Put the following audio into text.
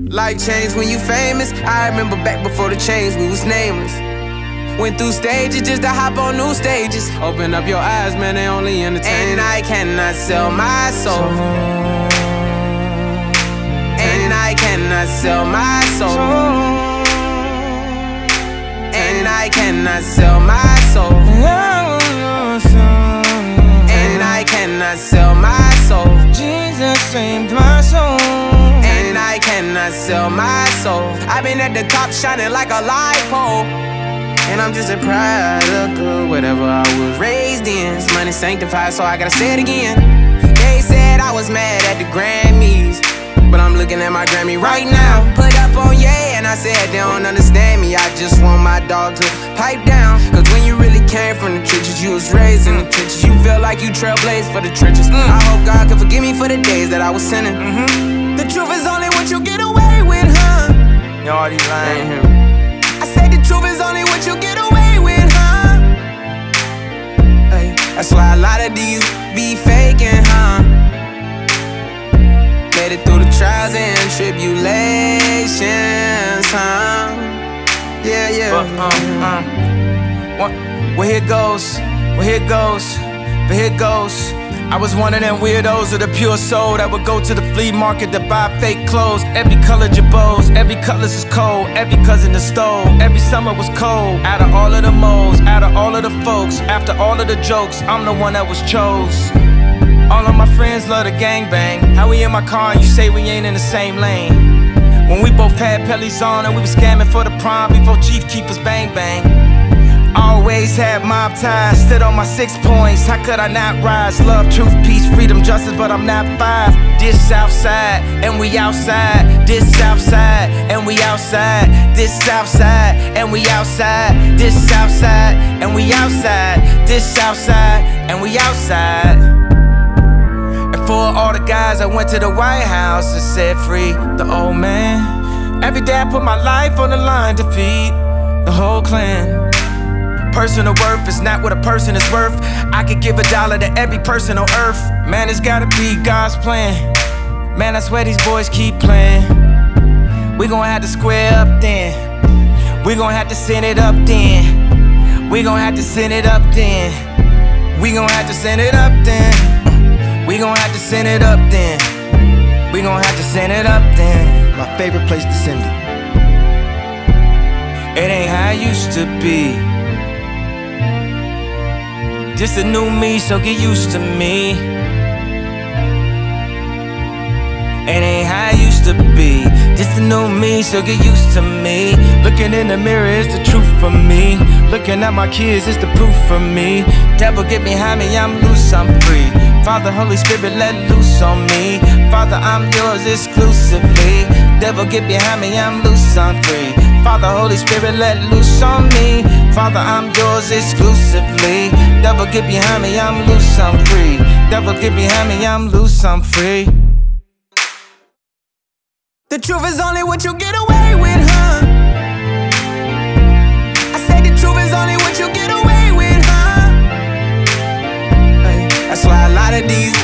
Life changed when you famous. I remember back before the change, we was nameless. Went through stages just to hop on new stages. Open up your eyes, man, they only entertain. And I cannot sell my soul. And I cannot sell my soul. And I cannot sell my soul. And I cannot sell my soul. Jesus saved my soul. And I cannot sell my soul. I've been at the top shining like a light pole. And I'm just a product of whatever I was raised in. This money sanctified, so I gotta say it again. They said I was mad at the Grammys, but I'm looking at my Grammy right now. Put up on yeah, and I said they don't understand me. I just want my dog to pipe down. Cause when you really came from the trenches, you was raised in the trenches. You feel like you trailblazed for the trenches. I hope God can forgive me for the days that I was sinning. The truth is only what you get away with, huh? You already lying. I say the truth is only what you get away with, huh? Hey, that's why a lot of these be faking, huh? Made it through the trials and tribulations, huh? Yeah, yeah. Well, here goes, but here goes. I was one of them weirdos of the pure soul that would go to the flea market to buy fake clothes. Every color Jabos, every cutlass is cold, every cousin is stole. Every summer was cold. Out of all of the moles, out of all of the folks, after all of the jokes, I'm the one that was chose. All of my friends love the gangbang. How we in my car and you say we ain't in the same lane? When we both had pellies on and we was scamming for the prom before Chief Keef was bang bang. Always had mob ties, stood on my 6 points. How could I not rise? Love, truth, peace, freedom, justice, but I'm not 5. This Southside, and we outside. This Southside, and we outside. This Southside, and we outside. This Southside, and we outside. This Southside, and we outside. And for all the guys that went to the White House and said free the old man. Every day I put my life on the line to feed the whole clan. Personal worth is not what a person is worth. I could give $1 to every person on earth. Man, it's gotta be God's plan. Man, I swear these boys keep playing. We gon' have to square up then. We gon' have to send it up then. We gon' have to send it up then. We gon' have to send it up then. We gon' have to send it up then. We gon' have to send it up then. My favorite place to send it. It ain't how it used to be. This a new me, so get used to me. It ain't how it used to be. This the new me, so get used to me. Looking in the mirror is the truth for me. Looking at my kids is the proof for me. Devil get behind me, I'm loose, I'm free. Father, Holy Spirit, let loose on me. Father, I'm yours exclusively. Devil get behind me, I'm loose, I'm free. Father, Holy Spirit, let loose on me. Father, I'm yours exclusively. Devil get behind me, I'm loose, I'm free. Devil get behind me, I'm loose, I'm free. The truth is only what you get away with, huh? I say the truth is only what you get away with, huh? Hey, that's why a lot of these